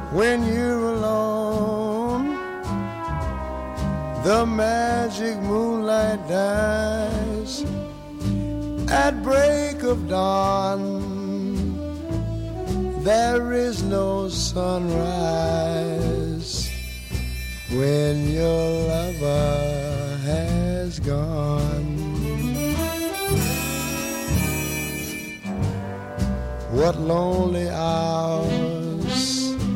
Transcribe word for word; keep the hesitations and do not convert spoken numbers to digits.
when you're alone. The magic moonlight dies at break of dawn. There is no sunrise when your lover has gone. What lonely hours